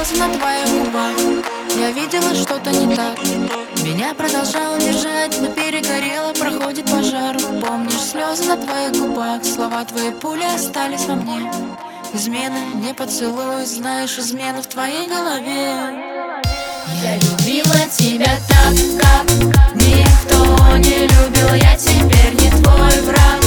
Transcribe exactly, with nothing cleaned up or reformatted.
слезы на твоих губах. Я видела что-то не так. Меня продолжало держать, но перегорело, проходит пожар. Помнишь слезы на твоих губах? Слова твои пули остались во мне. Измены не поцелуй, знаешь, измены в твоей голове. Я любила тебя так, как никто не любил. Я теперь не твой враг.